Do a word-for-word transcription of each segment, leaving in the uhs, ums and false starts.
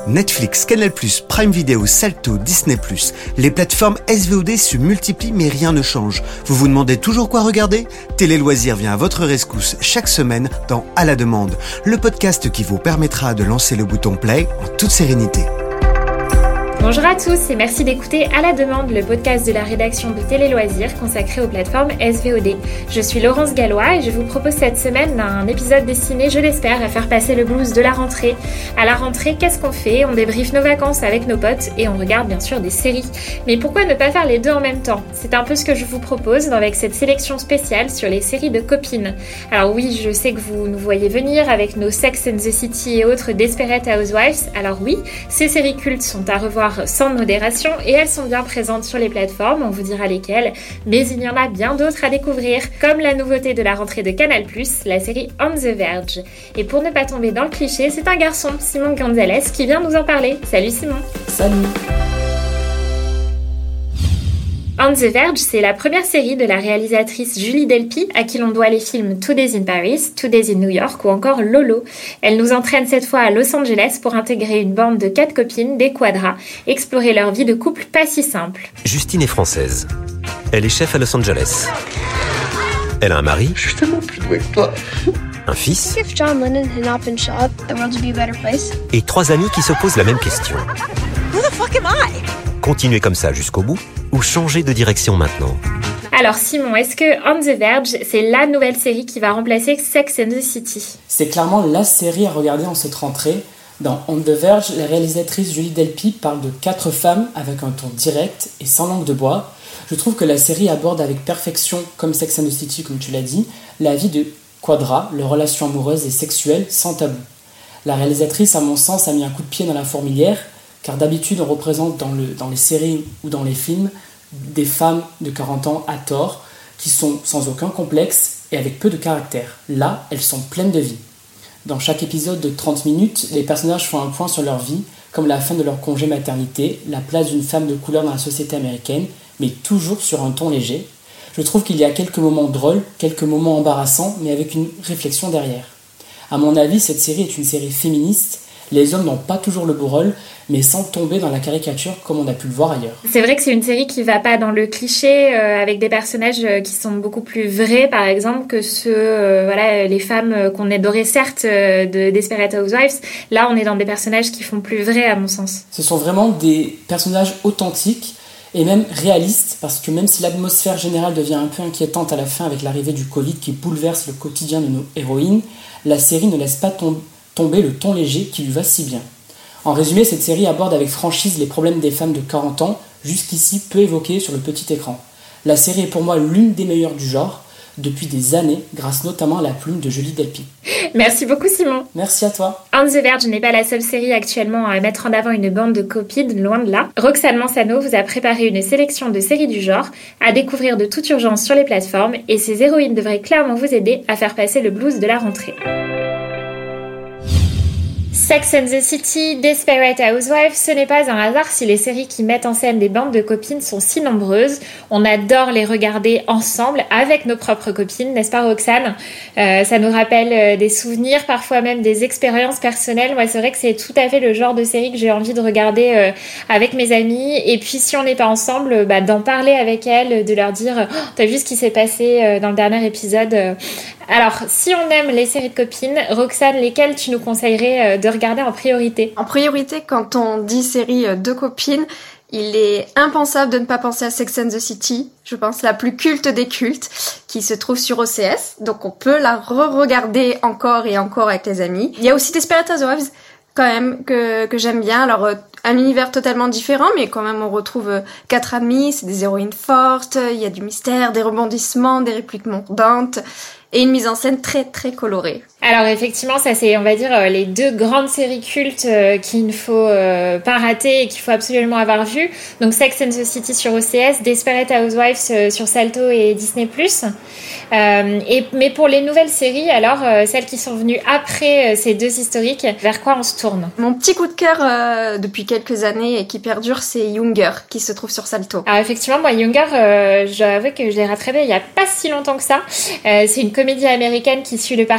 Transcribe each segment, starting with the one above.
Netflix, Canal+, Prime Video, Salto, Disney+. Les plateformes S V O D se multiplient mais rien ne change. Vous vous demandez toujours quoi regarder ? Télé Loisirs vient à votre rescousse chaque semaine dans À la demande, le podcast qui vous permettra de lancer le bouton play en toute sérénité. Bonjour à tous et merci d'écouter À la demande, le podcast de la rédaction de Télé Loisirs consacré aux plateformes S V O D. Je suis Laurence Gallois et je vous propose cette semaine un épisode destiné, je l'espère, à faire passer le blues de la rentrée. À la rentrée, qu'est-ce qu'on fait ? On débriefe nos vacances avec nos potes et on regarde bien sûr des séries. Mais pourquoi ne pas faire les deux en même temps ? C'est un peu ce que je vous propose avec cette sélection spéciale sur les séries de copines. Alors oui, je sais que vous nous voyez venir avec nos Sex and the City et autres Desperate Housewives. Alors oui, ces séries cultes sont à revoir sans modération et elles sont bien présentes sur les plateformes, on vous dira lesquelles, mais il y en a bien d'autres à découvrir, comme la nouveauté de la rentrée de Canal+, la série On the Verge. Et pour ne pas tomber dans le cliché, c'est un garçon, Simon Gonzalez, qui vient nous en parler. Salut Simon. Salut. On the Verge, c'est la première série de la réalisatrice Julie Delpy, à qui l'on doit les films Two Days in Paris, Two Days in New York ou encore Lolo. Elle nous entraîne cette fois à Los Angeles pour intégrer une bande de quatre copines, des quadras, explorer leur vie de couple pas si simple. Justine est française. Elle est chef à Los Angeles. Elle a un mari. Je suis tellement plus douée que toi. Un fils. If John Lennon had not been shot, the world would be a better place. Et trois amis qui se posent la même question. Who the fuck am I? Continuer comme ça jusqu'au bout ou changer de direction maintenant ? Alors Simon, est-ce que On the Verge, c'est la nouvelle série qui va remplacer Sex and the City ? C'est clairement la série à regarder en cette rentrée. Dans On the Verge, la réalisatrice Julie Delpy parle de quatre femmes avec un ton direct et sans langue de bois. Je trouve que la série aborde avec perfection, comme Sex and the City, comme tu l'as dit, la vie de quadras, leurs relations amoureuses et sexuelles sans tabou. La réalisatrice, à mon sens, a mis un coup de pied dans la fourmilière, car d'habitude on représente dans, le, dans les séries ou dans les films des femmes de quarante ans à tort, qui sont sans aucun complexe et avec peu de caractère. Là, elles sont pleines de vie. Dans chaque épisode de trente minutes, les personnages font un point sur leur vie, comme la fin de leur congé maternité, la place d'une femme de couleur dans la société américaine, mais toujours sur un ton léger. Je trouve qu'il y a quelques moments drôles, quelques moments embarrassants, mais avec une réflexion derrière. À mon avis, cette série est une série féministe. Les hommes n'ont pas toujours le beau rôle, mais sans tomber dans la caricature comme on a pu le voir ailleurs. C'est vrai que c'est une série qui va pas dans le cliché, euh, avec des personnages euh, qui sont beaucoup plus vrais, par exemple, que ceux, euh, voilà, les femmes euh, qu'on adorait certes euh, de Desperate Housewives. Là, on est dans des personnages qui font plus vrais, à mon sens. Ce sont vraiment des personnages authentiques et même réalistes, parce que même si l'atmosphère générale devient un peu inquiétante à la fin avec l'arrivée du Covid qui bouleverse le quotidien de nos héroïnes, la série ne laisse pas tomber tomber le ton léger qui lui va si bien. En résumé, cette série aborde avec franchise les problèmes des femmes de quarante ans, jusqu'ici peu évoqués sur le petit écran. La série est pour moi l'une des meilleures du genre, depuis des années, grâce notamment à la plume de Julie Delpy. Merci beaucoup Simon. Merci à toi. On the Verge n'est pas la seule série actuellement à mettre en avant une bande de copines, loin de là. Roxane Mansano vous a préparé une sélection de séries du genre à découvrir de toute urgence sur les plateformes et ces héroïnes devraient clairement vous aider à faire passer le blues de la rentrée. Sex and the City, Desperate Housewives, ce n'est pas un hasard si les séries qui mettent en scène des bandes de copines sont si nombreuses. On adore les regarder ensemble, avec nos propres copines, n'est-ce pas Roxane ? euh, Ça nous rappelle des souvenirs, parfois même des expériences personnelles. Moi, c'est vrai que c'est tout à fait le genre de série que j'ai envie de regarder euh, avec mes amis. Et puis, si on n'est pas ensemble, bah, d'en parler avec elles, de leur dire oh, « T'as vu ce qui s'est passé euh, dans le dernier épisode ?» Alors, si on aime les séries de copines, Roxane, lesquelles tu nous conseillerais euh, de regarder en priorité ? En priorité, quand on dit série de copines, il est impensable de ne pas penser à Sex and the City, je pense la plus culte des cultes, qui se trouve sur O C S, donc on peut la re-regarder encore et encore avec les amis. Il y a aussi Desperate Housewives, quand même, que, que j'aime bien. Alors, euh, un univers totalement différent, mais quand même on retrouve euh, quatre amies, c'est des héroïnes fortes, il y a du mystère, des rebondissements, des répliques mondantes, et une mise en scène très très colorée. Alors effectivement, ça c'est, on va dire, les deux grandes séries cultes euh, qu'il ne faut euh, pas rater et qu'il faut absolument avoir vues. Donc Sex and the City sur O C S, Desperate Housewives euh, sur Salto et Disney plus. Euh, et, mais pour les nouvelles séries, alors euh, celles qui sont venues après euh, ces deux historiques, vers quoi on se tourne ? Mon petit coup de cœur euh, depuis quelques années et qui perdure, c'est Younger, qui se trouve sur Salto. Alors effectivement, moi Younger, euh, je dois avouer que je l'ai rattrapé il y a pas si longtemps que ça. Euh, c'est une comédie américaine qui suit le parcours de Lee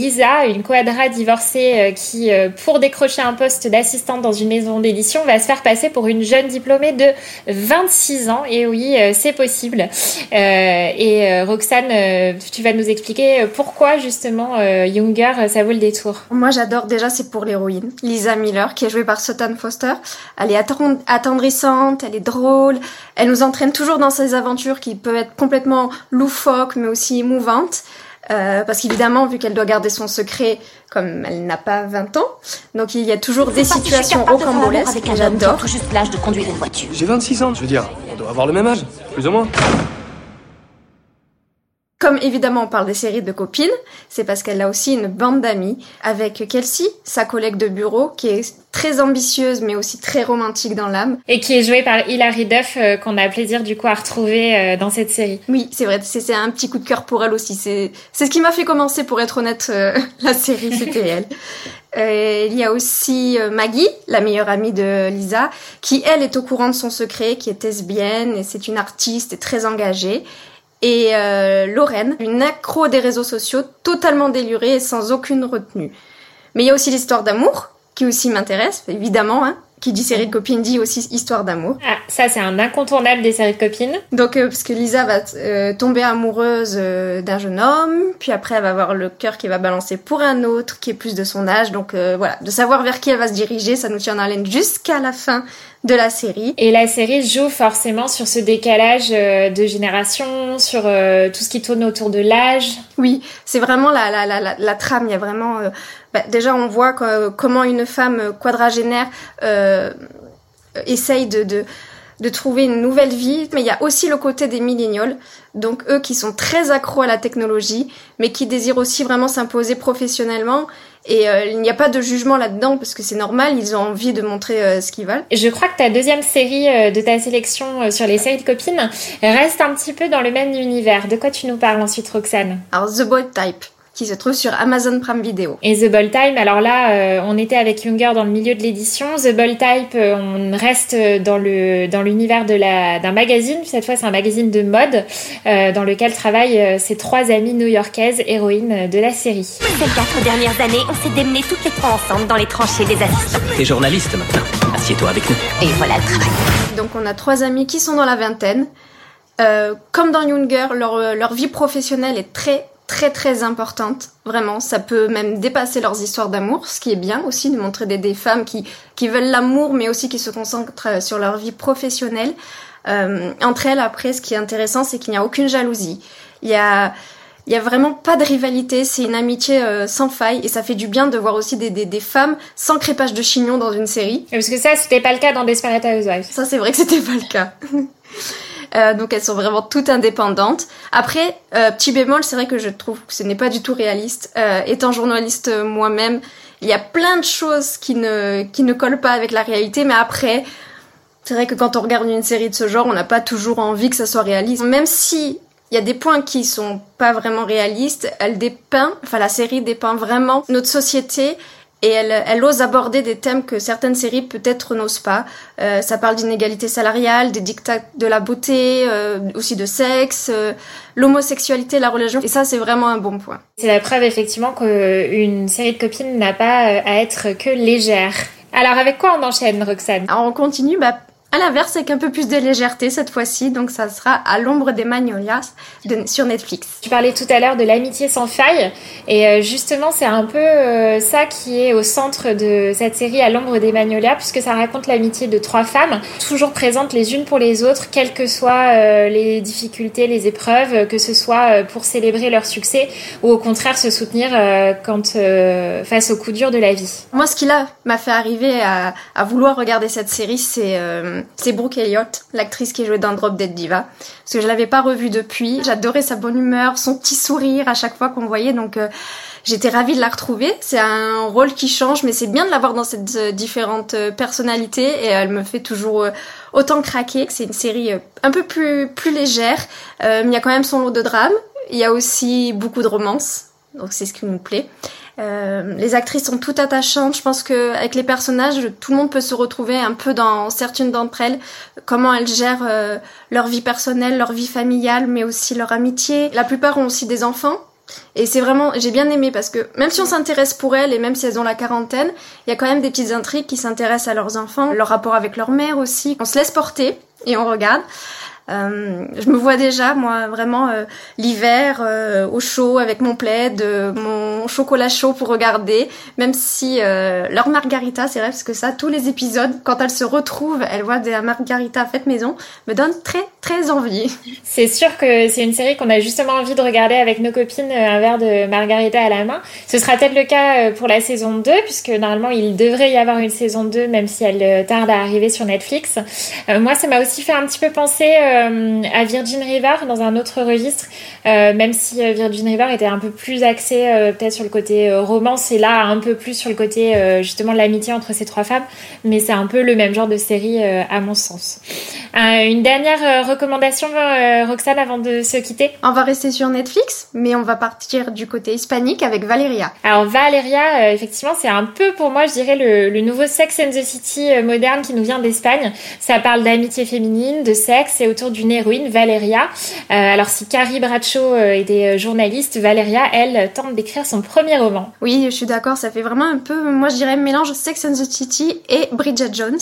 Lisa, une quadra divorcée euh, qui, euh, pour décrocher un poste d'assistante dans une maison d'édition, va se faire passer pour une jeune diplômée de vingt-six ans. Et oui, euh, c'est possible. Euh, et euh, Roxane, euh, tu vas nous expliquer pourquoi justement euh, Younger, ça vaut le détour. Moi, j'adore déjà, c'est pour l'héroïne, Lisa Miller, qui est jouée par Sutton Foster. Elle est attend- attendrissante, elle est drôle, elle nous entraîne toujours dans ses aventures qui peuvent être complètement loufoques, mais aussi émouvantes. Euh, parce qu'évidemment, vu qu'elle doit garder son secret, comme elle n'a pas vingt ans, donc il y a toujours des situations rocambolesques que j'adore. Tout juste l'âge de conduire une voiture. J'ai vingt-six ans, je veux dire, on doit avoir le même âge, plus ou moins. Comme évidemment on parle des séries de copines, c'est parce qu'elle a aussi une bande d'amis avec Kelsey, sa collègue de bureau, qui est très ambitieuse mais aussi très romantique dans l'âme. Et qui est jouée par Hilary Duff, euh, qu'on a plaisir du coup à retrouver euh, dans cette série. Oui, c'est vrai, c'est, c'est un petit coup de cœur pour elle aussi. C'est, c'est ce qui m'a fait commencer, pour être honnête, euh, la série, c'était elle. Euh, il y a aussi euh, Maggie, la meilleure amie de Lisa, qui elle est au courant de son secret, qui est lesbienne et c'est une artiste et très engagée. Et euh, Lorraine, une accro des réseaux sociaux, totalement délurée et sans aucune retenue. Mais il y a aussi l'histoire d'amour, qui aussi m'intéresse, évidemment, hein. Qui dit série de copines dit aussi histoire d'amour. Ah, ça c'est un incontournable des séries de copines. Donc, euh, parce que Lisa va euh, tomber amoureuse euh, d'un jeune homme, puis après elle va avoir le cœur qui va balancer pour un autre, qui est plus de son âge. Donc euh, voilà, de savoir vers qui elle va se diriger, ça nous tient en haleine jusqu'à la fin de la série. Et la série joue forcément sur ce décalage euh, de génération, sur euh, tout ce qui tourne autour de l'âge. Oui, c'est vraiment la, la, la, la, la trame, il y a vraiment... Euh, bah, déjà, on voit que, comment une femme quadragénaire euh, essaye de, de, de trouver une nouvelle vie, mais il y a aussi le côté des millénials, donc eux qui sont très accros à la technologie, mais qui désirent aussi vraiment s'imposer professionnellement. Et euh, il n'y a pas de jugement là-dedans, parce que c'est normal, ils ont envie de montrer euh, ce qu'ils veulent. Je crois que ta deuxième série euh, de ta sélection euh, sur les séries de copines reste un petit peu dans le même univers. De quoi tu nous parles ensuite, Roxane ? Alors, The Bold Type, qui se trouve sur Amazon Prime Video. Et The Bold Type, alors là, euh, on était avec Younger dans le milieu de l'édition. The Bold Type, euh, on reste dans le dans l'univers de la d'un magazine. Cette fois, c'est un magazine de mode euh, dans lequel travaillent euh, ces trois amies new-yorkaises héroïnes de la série. Ces quatre dernières années, on s'est démené toutes les trois ensemble dans les tranchées des assistants. T'es journaliste maintenant. Assieds-toi avec nous. Et voilà le travail. Donc, on a trois amies qui sont dans la vingtaine. Euh, comme dans Younger, leur leur vie professionnelle est très très très importante, vraiment, ça peut même dépasser leurs histoires d'amour, ce qui est bien aussi de montrer des, des femmes qui, qui veulent l'amour mais aussi qui se concentrent sur leur vie professionnelle. Euh, entre elles, après, ce qui est intéressant, c'est qu'il n'y a aucune jalousie. Il y a, il y a vraiment pas de rivalité, c'est une amitié euh, sans faille et ça fait du bien de voir aussi des, des, des femmes sans crépage de chignon dans une série. Parce que ça, c'était pas le cas dans Desperate Housewives. Ça, c'est vrai que c'était pas le cas. Euh, donc elles sont vraiment toutes indépendantes. Après, euh, petit bémol, c'est vrai que je trouve que ce n'est pas du tout réaliste. Euh, étant journaliste euh, moi-même, il y a plein de choses qui ne qui ne collent pas avec la réalité. Mais après, c'est vrai que quand on regarde une série de ce genre, on n'a pas toujours envie que ça soit réaliste. Même si il y a des points qui sont pas vraiment réalistes, elle dépeint, enfin la série dépeint vraiment notre société. Et elle, elle ose aborder des thèmes que certaines séries peut-être n'osent pas. Euh, ça parle d'inégalité salariale, des dictats de la beauté, euh, aussi de sexe, euh, l'homosexualité, la religion. Et ça, c'est vraiment un bon point. C'est la preuve effectivement qu'une série de copines n'a pas à être que légère. Alors avec quoi on enchaîne, Roxane ? Alors on continue, bah, à l'inverse, avec un peu plus de légèreté cette fois-ci, donc ça sera À l'ombre des magnolias de, sur Netflix. Tu parlais tout à l'heure de l'amitié sans faille, et euh, justement c'est un peu euh, ça qui est au centre de cette série À l'ombre des magnolias, puisque ça raconte l'amitié de trois femmes, toujours présentes les unes pour les autres, quelles que soient euh, les difficultés, les épreuves, que ce soit euh, pour célébrer leur succès, ou au contraire se soutenir euh, quand euh, face aux coups durs de la vie. Moi, ce qui là m'a fait arriver à, à vouloir regarder cette série, c'est... Euh, C'est Brooke Elliott, l'actrice qui jouait dans Drop Dead Diva, parce que je l'avais pas revue depuis. J'adorais sa bonne humeur, son petit sourire à chaque fois qu'on voyait, donc euh, j'étais ravie de la retrouver. C'est un rôle qui change, mais c'est bien de l'avoir dans cette euh, différentes euh, personnalités, et elle me fait toujours euh, autant craquer. C'est une série euh, un peu plus plus légère, euh, mais il y a quand même son lot de drame. Il y a aussi beaucoup de romance, donc c'est ce qui nous plaît. Euh, les actrices sont toutes attachantes. Je pense que avec les personnages, tout le monde peut se retrouver un peu dans certaines d'entre elles, comment elles gèrent euh, leur vie personnelle, leur vie familiale, mais aussi leur amitié. La plupart ont aussi des enfants, Et c'est vraiment, j'ai bien aimé parce que même si on s'intéresse pour elles et même si elles ont la quarantaine, il y a quand même des petites intrigues qui s'intéressent à leurs enfants, leur rapport avec leur mère aussi. On se laisse porter et on regarde. Euh, je me vois déjà, moi, vraiment euh, l'hiver, euh, au chaud, avec mon plaid, euh, mon chocolat chaud pour regarder, même si euh, leur margarita, c'est vrai, parce que ça, tous les épisodes, quand elles se retrouvent, elles voient des margaritas faites maison, me donnent très, très envie. C'est sûr que c'est une série qu'on a justement envie de regarder avec nos copines, un verre de margarita à la main. Ce sera peut-être le cas pour la saison deux, puisque normalement, il devrait y avoir une saison deux, même si elle tarde à arriver sur Netflix. Euh, moi, ça m'a aussi fait un petit peu penser euh, à Virgin River dans un autre registre, euh, même si Virgin River était un peu plus axé euh, peut-être sur le côté euh, romance et là un peu plus sur le côté euh, justement de l'amitié entre ces trois femmes, mais c'est un peu le même genre de série euh, à mon sens. Euh, une dernière euh, recommandation, euh, Roxane, avant de se quitter? On va rester sur Netflix, mais on va partir du côté hispanique avec Valeria. Alors Valeria, euh, effectivement, c'est un peu pour moi, je dirais, le, le nouveau Sex and the City euh, moderne qui nous vient d'Espagne. Ça parle d'amitié féminine, de sexe et autour d'une héroïne, Valeria. Euh, alors si Carrie Bradshaw euh, était journaliste, Valeria, elle, tente d'écrire son premier roman. Oui, je suis d'accord, ça fait vraiment un peu, moi je dirais, mélange Sex and the City et Bridget Jones.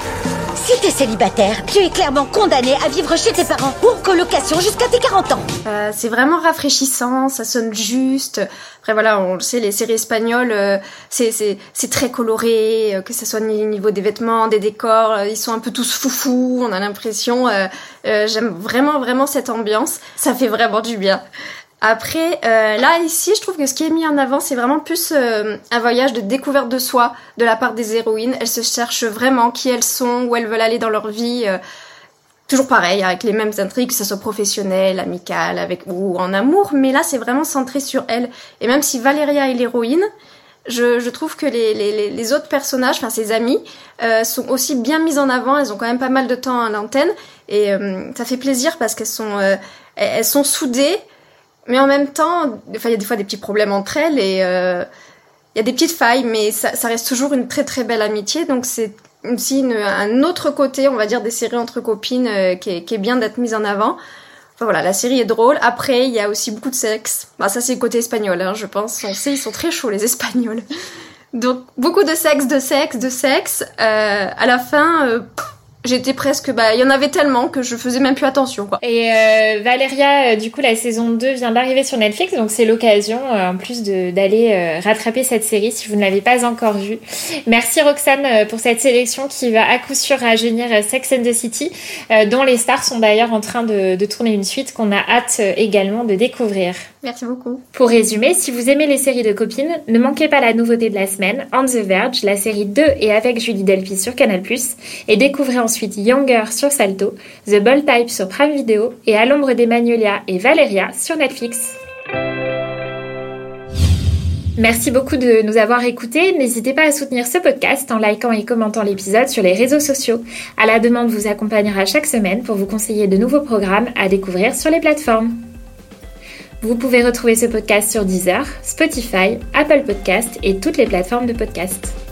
Si t'es célibataire, tu es clairement condamné à vivre chez tes parents ou en colocation jusqu'à tes quarante ans. Euh, c'est vraiment rafraîchissant, ça sonne juste. Après voilà, on le sait, les séries espagnoles, euh, c'est, c'est, c'est très coloré, euh, que ce soit au niveau des vêtements, des décors, euh, ils sont un peu tous foufous, on a l'impression. Euh, euh, j'aime vraiment, vraiment cette ambiance, ça fait vraiment du bien. Après, euh, là, ici, je trouve que ce qui est mis en avant, c'est vraiment plus euh, un voyage de découverte de soi de la part des héroïnes. Elles se cherchent vraiment qui elles sont, où elles veulent aller dans leur vie. Euh, toujours pareil, avec les mêmes intrigues, que ce soit professionnel, amical, avec ou en amour. Mais là, c'est vraiment centré sur elles. Et même si Valeria est l'héroïne, je, je trouve que les, les, les autres personnages, enfin ses amis, euh, sont aussi bien mis en avant. Elles ont quand même pas mal de temps à l'antenne. Et euh, ça fait plaisir parce qu'elles sont, euh, elles sont soudées. Mais en même temps, enfin, il y a des fois des petits problèmes entre elles et euh, il y a des petites failles, mais ça, ça reste toujours une très très belle amitié. Donc c'est aussi une, un autre côté, on va dire, des séries entre copines euh, qui, est, qui est bien d'être mise en avant. Enfin voilà, la série est drôle. Après, il y a aussi beaucoup de sexe. Bah ça c'est le côté espagnol, hein, je pense. On sait, ils sont très chauds les Espagnols. Donc beaucoup de sexe, de sexe, de sexe. Euh, à la fin... Euh, J'étais presque, bah, il y en avait tellement que je faisais même plus attention, quoi. Et euh, Valeria, euh, du coup, la saison deux vient d'arriver sur Netflix, donc c'est l'occasion, euh, en plus de, d'aller euh, rattraper cette série si vous ne l'avez pas encore vue. Merci Roxane euh, pour cette sélection qui va à coup sûr rajeunir euh, Sex and the City, euh, dont les stars sont d'ailleurs en train de, de tourner une suite qu'on a hâte euh, également de découvrir. Merci beaucoup. Pour résumer, si vous aimez les séries de copines, ne manquez pas la nouveauté de la semaine, On the Verge, la série de et avec Julie Delpy sur Canal plus, et découvrez ensuite Younger sur Salto, The Bold Type sur Prime Video et À l'ombre des Magnolias et Valeria sur Netflix. Merci beaucoup de nous avoir écoutés. N'hésitez pas à soutenir ce podcast en likant et commentant l'épisode sur les réseaux sociaux. À la demande vous accompagnera chaque semaine pour vous conseiller de nouveaux programmes à découvrir sur les plateformes. Vous pouvez retrouver ce podcast sur Deezer, Spotify, Apple Podcasts et toutes les plateformes de podcast.